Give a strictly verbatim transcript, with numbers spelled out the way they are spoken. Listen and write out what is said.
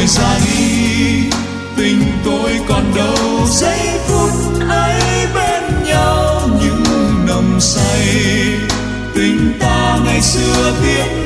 ra đi, tình tôi còn đâu giây phút ấy bên nhau những nồng say. Tình ta ngày xưa biết